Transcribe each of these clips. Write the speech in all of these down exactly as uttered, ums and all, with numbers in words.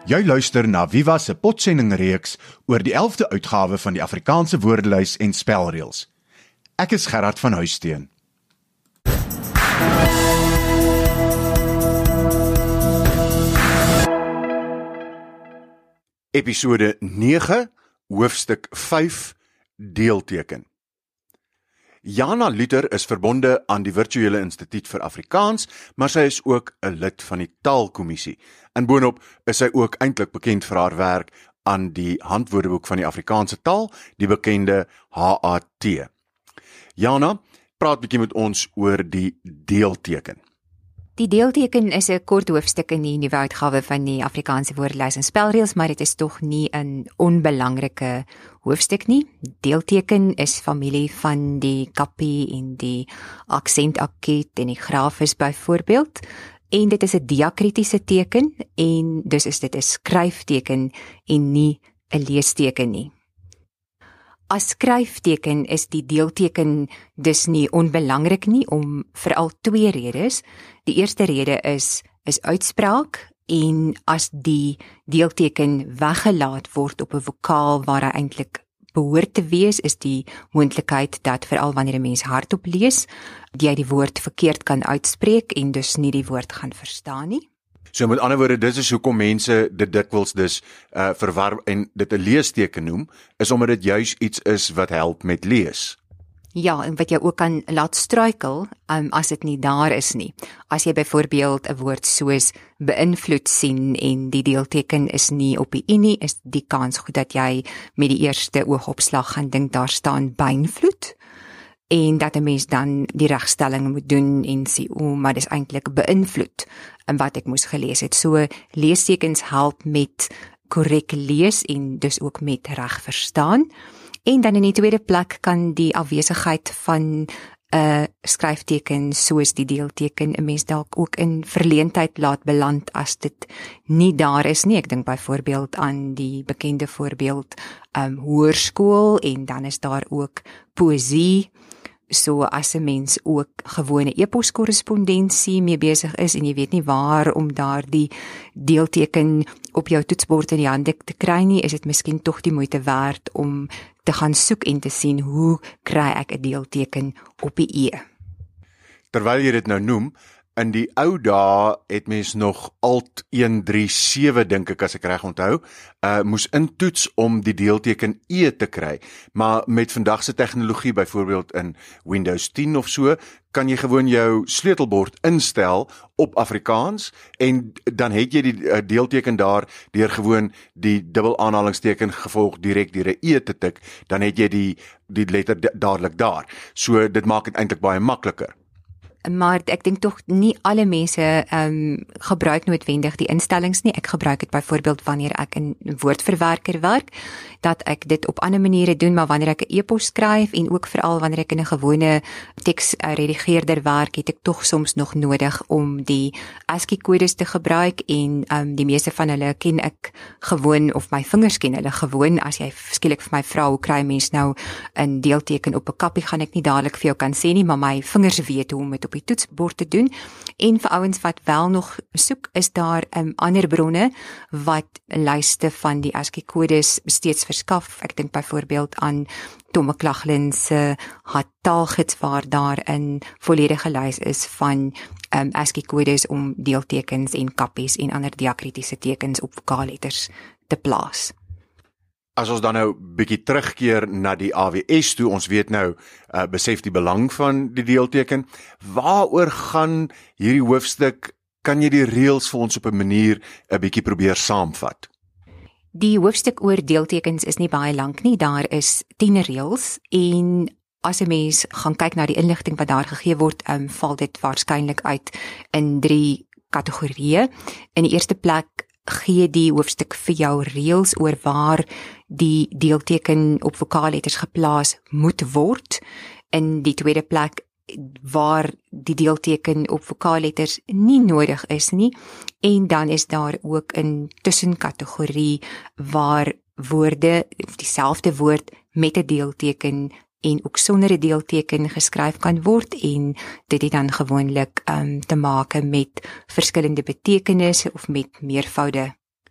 Jy luister na Viva se potsendingreeks oor die elfde uitgawe van die Afrikaanse woordelys en spelreëls. Ek is Gerard van Huisteen. Episode nege, hoofstuk vyf, deelteken. Jana Luther is verbonde aan die Virtuele Instituut vir Afrikaans, maar sy is ook 'n lid van die Taalkommissie. En boonop is sy ook eintlik bekend vir haar werk aan die Handwoordeboek van die Afrikaanse taal, die bekende H A T. Jana, praat bietjie met ons oor die deelteken. Die deelteken is 'n kort hoofstuk in die nuwe uitgawe van die Afrikaanse woordelys en spelreëls, maar dit is tog nie 'n onbelangrike hoofstuk nie. Deelteken is familie van die kappie en die aksentakkiet en die grafis byvoorbeeld, en dit is 'n diakritiese teken en dus is dit 'n skryfteken en nie 'n leesteken nie. As skryfteken is die deelteken dus nie onbelangrik nie om veral twee redes. Die eerste rede is is uitspraak, en as die deelteken weggelaat word op 'n vokaal waar hy eintlik behoort te wees, is die moontlikheid dat veral wanneer 'n mens hardop lees, jy die woord verkeerd kan uitspreek en dus nie die woord gaan verstaan nie. So met ander woorde, dit is hoekom mense dit dikwels dus uh, verwar en dit 'n leesteken noem, is omdat dit juis iets is wat help met lees. Ja, en wat jy ook kan laat struikel, um, as dit nie daar is nie. As jy byvoorbeeld 'n woord soos beïnvloed sien en die deelteken is nie op die i nie, is die kans goed dat jy met die eerste oogopslag gaan dink daar staan beïnvloed, en dat 'n mens dan die regstelling moet doen en sê, o, maar dis eintlik beïnvloed in wat ek moes gelees het. So leestekens help met korrek lees en dus ook met reg verstaan. En dan in die tweede plek kan die afwesigheid van 'n uh, skryfteken soos die deelteken 'n mens dalk ook in verleentheid laat beland as dit nie daar is nie. Ek dink byvoorbeeld aan die bekende voorbeeld um, hoërskool, en dan is daar ook poësie. So as 'n mens ook gewone e-poskorrespondensie mee besig is en jy weet nie waar om daardie deelteken op jou toetsbord in die hande te kry nie, is dit miskien tog die moeite werd om te gaan soek en te sien hoe kry ek 'n deelteken op die e. Terwyl jy dit nou noem, in die ou dae het mens nog alt een drie sewe, dink ek as ek reg onthou, uh, moes intoets om die deelteken e te kry. Maar met vandag se tegnologie, byvoorbeeld in Windows tien of so, kan jy gewoon jou sleutelbord instel op Afrikaans, en dan het jy die uh, deelteken daar deur gewoon die dubbel aanhalingsteken gevolg direk deur 'n e te tik, dan het jy die die letter dadelik daar. So dit maak dit eintlik baie makliker. Maar ek dink tog nie alle mense um, gebruik noodwendig die instellings nie. Ek gebruik dit byvoorbeeld wanneer ek in woordverwerker werk, dat ek dit op ander maniere doen, maar wanneer ek 'n e-pos skryf en ook veral wanneer ek in 'n gewone teksredigeerder werk, het ek tog soms nog nodig om die ASCII-kodes te gebruik, en um, die meeste van hulle ken ek gewoon, of my vingers ken hulle gewoon. As jy skielik vir my vra, hoe kry mens nou 'n deelteken op 'n kappie, gaan ek nie dadelik vir jou kan sê nie, maar my vingers weet hoe om dit op die toetsbord te doen. En vir ouens wat wel nog soek, is daar um, ander bronne wat lyste van die ASCII-kodes steeds verskaf. Ek dink byvoorbeeld aan Tom McLaughlin se taalgids, waar daar 'n volledige lys is van um, ASCII-kodes om deeltekens en kappies en ander diakritiese tekens op vokaalletters te plaas. As ons dan nou bietjie terugkeer na die A W S toe, ons weet nou, uh, besef die belang van die deelteken, waaroor gaan hierdie hoofstuk? Kan jy die reëls vir ons op 'n manier 'n bietjie probeer saamvat? Die hoofstuk oor deeltekens is nie baie lank nie, daar is tien reëls, en as 'n mens gaan kyk na die inligting wat daar gegee word, um, val dit waarskynlik uit in drie kategorieë. In die eerste plek gee die hoofstuk vir jou reëls oor waar die deelteken op vokaalletters geplaas moet word. In die tweede plek waar die deelteken op vokaalletters nie nodig is nie, en dan is daar ook 'n tussenkategorie waar woorde of dieselfde woord met 'n deelteken en ook sonder 'n deelteken geskryf kan word, en dit het dan gewoonlik um, te maak met verskillende betekenisse of met meervoude.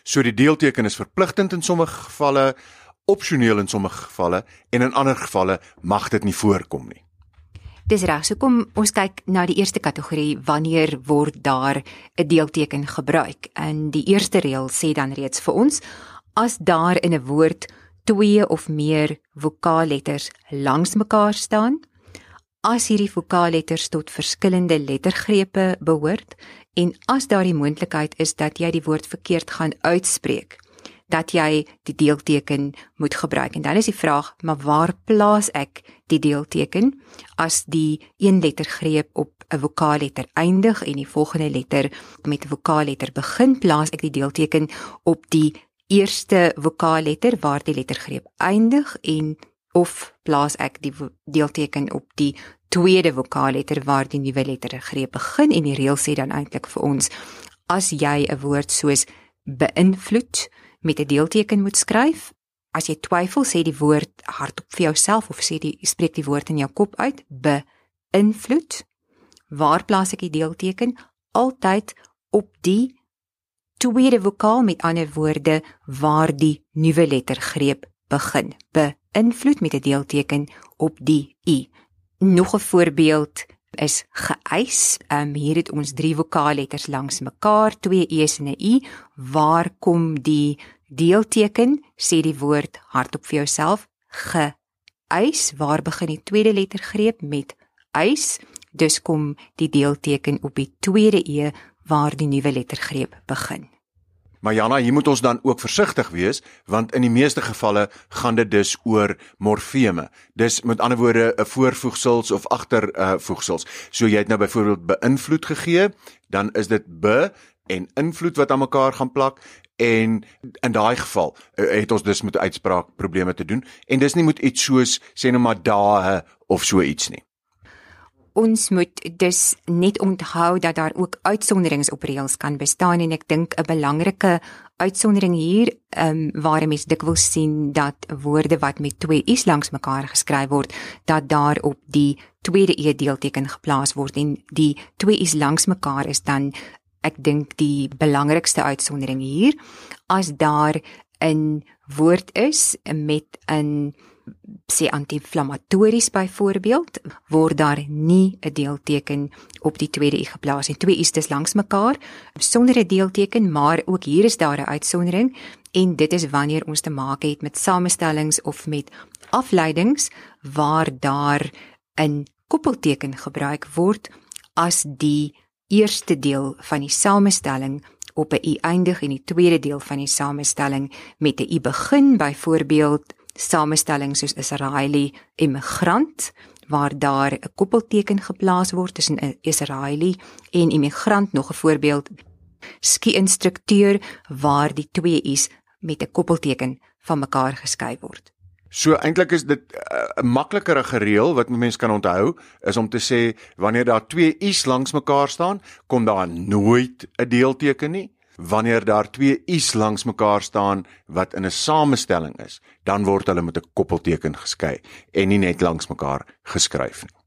So die deelteken is verpligtend in sommige gevalle, opsioneel in sommige gevalle en in ander gevalle mag dit nie voorkom nie. Dis reg, so kom ons kyk na die eerste kategorie, wanneer word daar 'n deelteken gebruik? En die eerste reël sê dan reeds vir ons, as daar in 'n woord twee of meer vokaalletters langs mekaar staan, as hierdie vokaalletters tot verskillende lettergrepe behoort, en as daar die moontlikheid is dat jy die woord verkeerd gaan uitspreek, dat jy die deelteken moet gebruik. En dan is die vraag, maar waar plaas ek die deelteken as die een lettergreep op 'n vokaalletter eindig en die volgende letter met 'n vokaalletter begin, plaas ek die deelteken op die eerste vokaalletter waar die lettergreep eindig en of plaas ek die deelteken op die tweede vokaalletter waar die nuwe lettergreep begin. En die reël sê dan eintlik vir ons, as jy 'n woord soos beïnvloed met 'n deelteken moet skryf, as jy twyfel, sê die woord hardop vir jouself of sê die spreek die woord in jou kop uit, beïnvloed. Waar plaas ek die deelteken? Altyd op die tweede vokaal, met ander woorde waar die nuwe lettergreep begin. Beïnvloed met 'n deelteken op die i. Nog 'n voorbeeld is geëis. Um, hier het ons drie vokaalletters langs mekaar, twee e's en 'n i. Waar kom die deelteken? Sê die woord hardop vir jouself. Geëis. Waar begin die tweede lettergreep? Met eis. Dus kom die deelteken op die tweede e waar die nuwe lettergreep begin. Maar Jana, hier moet ons dan ook versigtig wees, want in die meeste gevalle gaan dit dus oor morfeme. Dis met ander woorde 'n voorvoegsels of agtervoegsels. Uh, so jy het nou byvoorbeeld beïnvloed gegee, dan is dit be en invloed wat aan mekaar gaan plak, en in daai geval uh, het ons dus met uitspraak probleme te doen, en dis nie met iets soos, sê nou maar dae of so iets nie. Ons moet dus net onthou dat daar ook uitsonderings op reëls kan bestaan, en ek dink 'n belangrike uitsondering hier, um, waar 'n mens dikwels sien dat woorde wat met twee i's langs mekaar geskryf word, dat daar op die tweede e deelteken geplaas word, en die twee i's langs mekaar is dan, ek dink, die belangrikste uitsondering hier. As daar 'n woord is met 'n sê anti-inflammatories byvoorbeeld, word daar nie 'n deelteken op die tweede i geplaas. En twee i's is langs mekaar, sonder 'n deelteken, maar ook hier is daar 'n uitsondering, en dit is wanneer ons te maak het met samestellings of met afleidings, waar daar 'n koppelteken gebruik word, as die eerste deel van die samestelling op 'n i eindig en die tweede deel van die samestelling met 'n i begin, byvoorbeeld samestelling soos Israeli immigrant, waar daar 'n koppelteken geplaas word tussen 'n Israeli en immigrant. Nog 'n voorbeeld, ski-instrukteur, waar die twee i's met 'n koppelteken van mekaar geskei word. So eintlik is dit 'n uh, maklikere gereël wat mense kan onthou, is om te sê, wanneer daar twee i's langs mekaar staan, kom daar nooit 'n deelteken nie. Wanneer daar twee i's langs mekaar staan wat in 'n samestelling is, dan word hulle met 'n koppelteken geskei en nie net langs mekaar geskryf nie.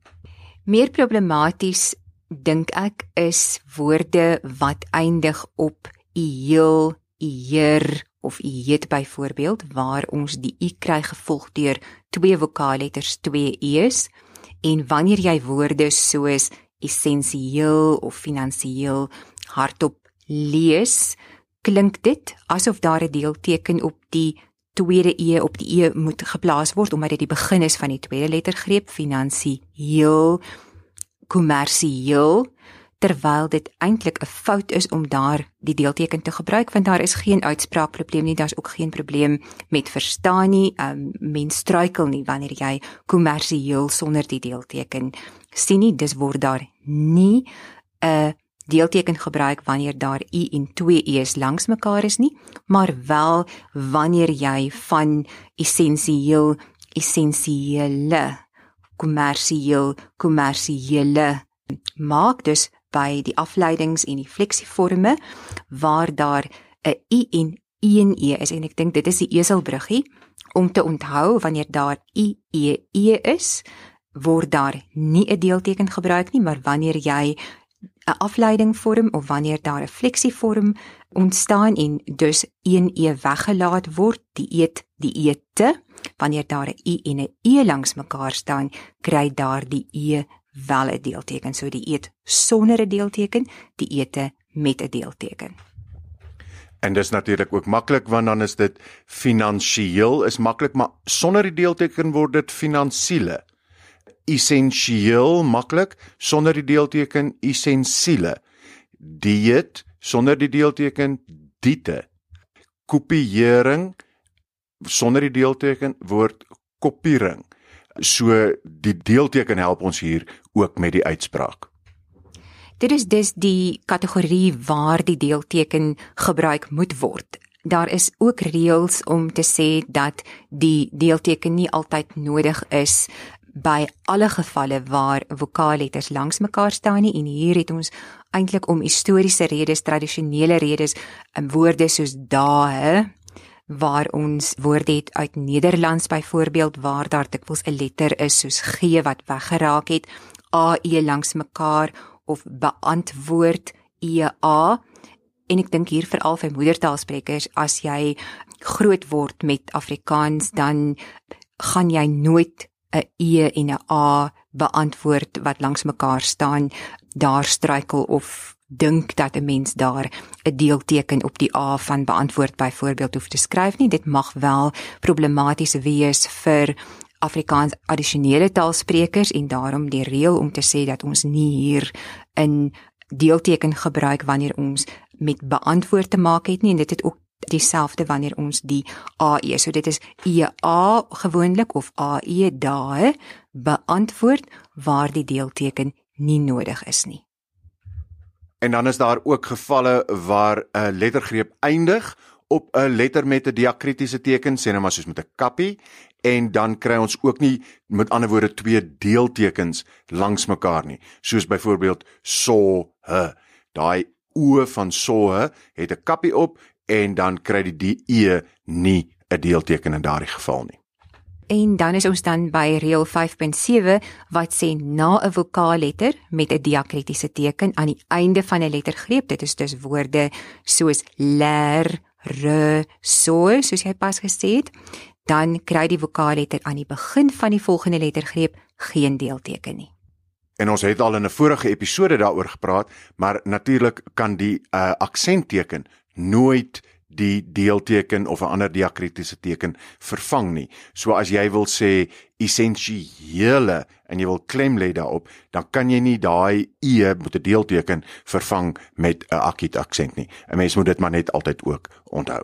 Meer problematies, dink ek, is woorde wat eindig op ieel, ier of iet byvoorbeeld, waar ons die i kry gevolg deur twee vokaalletters, twee e's, en wanneer jy woorde soos essensieel of finansieel hardop lees, klink dit asof daar 'n deelteken op die tweede e op die e moet geplaas word, omdat dit die begin is van die tweede lettergreep, finansieel, kommersieel, terwyl dit eintlik 'n fout is om daar die deelteken te gebruik, want daar is geen uitspraakprobleem nie, daar's ook geen probleem met verstaan nie, um, mens struikel nie wanneer jy kommersieel sonder die deelteken sien nie, dis word daar nie 'n deelteken gebruik wanneer daar i en twee e's langs mekaar is nie, maar wel wanneer jy van essensieel, essensiële, kommersieel, kommersiële maak, dus by die afleidings en die fleksieforme, waar daar 'n i en een e is, en ek dink dit is die eselbruggie, om te onthou, wanneer daar i, e, e is, word daar nie 'n deelteken gebruik nie, maar wanneer jy 'n afleiding vorm of wanneer daar 'n fleksievorm ontstaan en dus een e weggelaat word, die eet, die ete. Wanneer daar 'n i en 'n e langs mekaar staan, kry daar die e wel 'n deelteken. So die eet sonder 'n deelteken, die ete met 'n deelteken. En dis natuurlik ook maklik, want dan is dit finansiëel is maklik, maar sonder die deelteken word dit finansiële. Essensieel maklik, sonder die deelteken essensiele. Dieet sonder die deelteken diete. Kopiering sonder die deelteken word kopiering. So die deelteken help ons hier ook met die uitspraak. Dit is dus die kategorie waar die deelteken gebruik moet word. Daar is ook reëls om te sê dat die deelteken nie altyd nodig is by alle gevalle waar vokaalletters langs mekaar staan nie, en hier het ons eintlik om historiese redes, tradisionele redes, woorde soos dae, waar ons woorde het uit Nederlands byvoorbeeld, waar daar dikwels 'n letter is soos G wat weggeraak het, A E langs mekaar, of beantwoord E A, en ek dink hier veral vir moedertaalsprekers, as jy groot word met Afrikaans, dan gaan jy nooit 'n E en 'n A beantwoord wat langs mekaar staan, daar struikel of dink dat 'n mens daar 'n deelteken op die A van beantwoord byvoorbeeld hoef te skryf nie. Dit mag wel problematies wees vir Afrikaans addisionele taalsprekers, en daarom die reël om te sê dat ons nie hier 'n deelteken gebruik wanneer ons met beantwoord te maak het nie, en dit het ook dieselfde wanneer ons die A E, so dit is E A gewoonlik of A E dae beantwoord waar die deelteken nie nodig is nie. En dan is daar ook gevalle waar 'n lettergreep eindig op 'n letter met 'n diakritiese teken, sê nou maar soos met 'n kappie, en dan kry ons ook nie, met ander woorde, twee deeltekens langs mekaar nie, soos byvoorbeeld so, he. Daai o van so, he, het 'n kappie op, en dan kry die die e nie 'n deelteken in daardie geval nie. En dan is ons dan by reël vyf punt sewe wat sê na 'n vokaalletter met 'n diakritiese teken aan die einde van 'n lettergreep, dit is dus woorde soos ler, re, so, soos jy pas gesê het, dan kry die vokaalletter aan die begin van die volgende lettergreep geen deelteken nie. En ons het al in 'n vorige episode daaroor gepraat, maar natuurlik kan die uh, aksentteken nooit die deelteken of 'n ander diakritiese teken vervang nie. So as jy wil sê essensiële en jy wil klem lê daarop, dan kan jy nie daai e met 'n deelteken vervang met 'n akkiet aksent nie. 'n Mens moet dit maar net altyd ook onthou.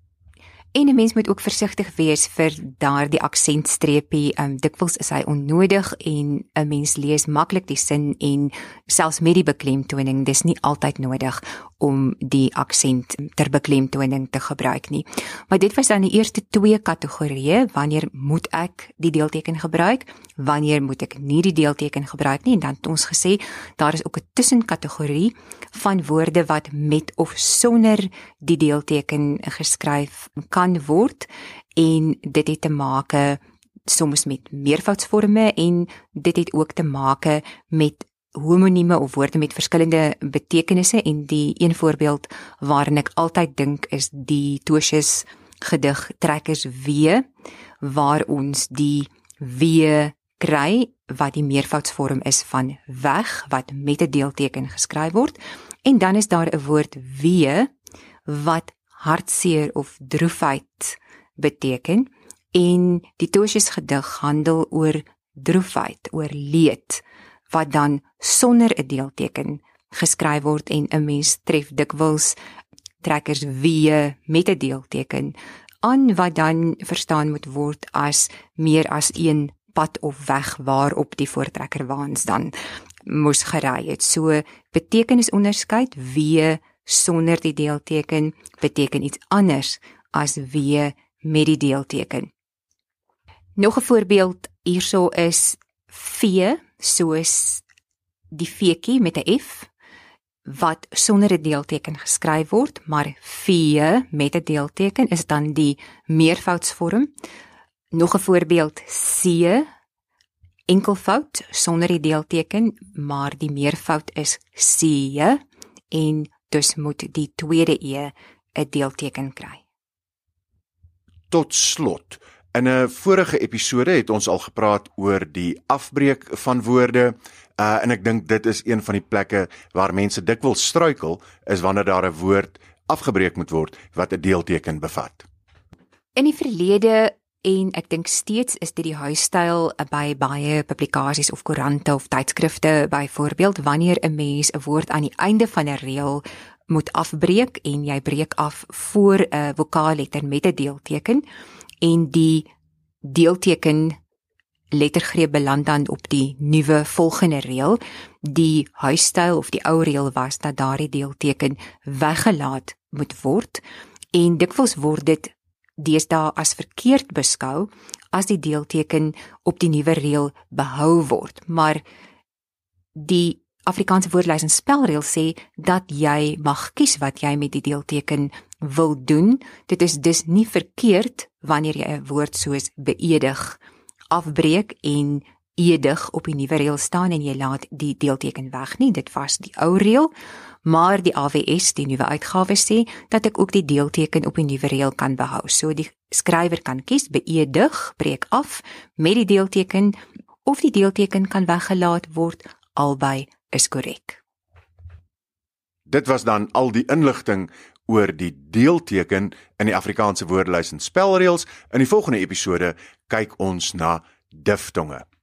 En 'n mens moet ook versigtig wees vir daardie aksentstreepie. Um, dikwels is hy onnodig en 'n mens lees maklik die sin, en selfs met die beklemtoning, dis nie altyd nodig om die aksent ter beklemtoning te gebruik nie. Maar dit was dan die eerste twee kategorieë, wanneer moet ek die deelteken gebruik, wanneer moet ek nie die deelteken gebruik nie, en dan het ons gesê, daar is ook 'n tussenkategorie van woorde wat met of sonder die deelteken geskryf kan word, en dit het te make soms met meervoudsvorme, en dit het ook te make met homonieme of woorde met verskillende betekenisse, en die een voorbeeld waarin ek altyd dink is die Tosius gedig Trekkers Wee, waar ons die wee kry wat die meervoudsvorm is van weg, wat met 'n deelteken geskryf word, en dan is daar 'n woord wee wat hartseer of droefheid beteken, en die Tosius gedig handel oor droefheid, oor leed, wat dan sonder 'n deelteken geskryf word, en 'n mens tref dikwels trekkers wee met 'n deelteken aan, wat dan verstaan moet word as meer as een pad of weg waarop die voortrekkerwaans dan moes gery het. So betekenisonderskeid, wee sonder die deelteken beteken iets anders as wee met die deelteken. Nog 'n voorbeeld hierso is vee, soos die veekie met 'n F, wat sonder 'n deelteken geskryf word, maar vee met 'n deelteken is dan die meervoudsvorm. Nog 'n voorbeeld, see, enkelvoud sonder die deelteken, maar die meervoud is see en dus moet die tweede e 'n deelteken kry. Tot slot, in 'n vorige episode het ons al gepraat oor die afbreek van woorde, uh, en ek dink dit is een van die plekke waar mense dikwels struikel, is wanneer daar 'n woord afgebreek moet word wat 'n deelteken bevat. In die verlede en ek dink steeds is dit die huisstyl by baie publikasies of koerante of tydskrifte byvoorbeeld, wanneer 'n mens 'n woord aan die einde van 'n reël moet afbreek en jy breek af voor 'n vokaalletter met 'n deelteken en die deelteken lettergreep beland dan op die nuwe volgende reël. Die huisstyl of die ou reël was dat daardie deelteken weggelaat moet word en dikwels word dit deesdae as verkeerd beskou as die deelteken op die nuwe reël behou word. Maar die Afrikaanse woordelys en spelreël sê dat jy mag kies wat jy met die deelteken wil doen. Dit is dus nie verkeerd wanneer jy 'n woord soos beëdig afbreek en edig op die nuwe reël staan en jy laat die deelteken weg nie. Dit was die ou reël, maar die A W S, die nuwe uitgawe sê dat ek ook die deelteken op die nuwe reël kan behou. So die skrywer kan kies beëdig, breek af met die deelteken of die deelteken kan weggelaat word, albei is korrek. Dit was dan al die inligting oor die deelteken in die Afrikaanse woordelys en spelreëls. In die volgende episode kyk ons na diftonge.